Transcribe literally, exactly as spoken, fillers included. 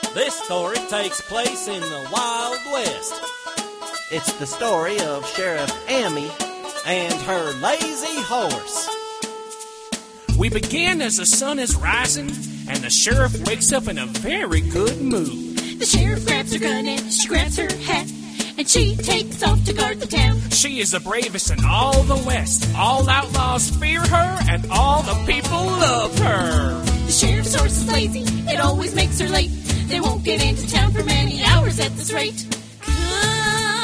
This story takes place in the Wild West. It's the story of Sheriff Amy and her lazy horse. We begin as the sun is rising, and the sheriff wakes up in a very good mood. The sheriff grabs her gun and she grabs her hat, and she takes off to guard the town. She is the bravest in all the West. All outlaws fear her, and all the people love her. The sheriff's horse is lazy, it always makes her late. They won't get into town for many hours at this rate. Come